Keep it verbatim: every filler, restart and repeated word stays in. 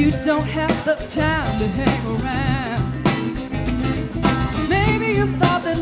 you don't have the time to hang around.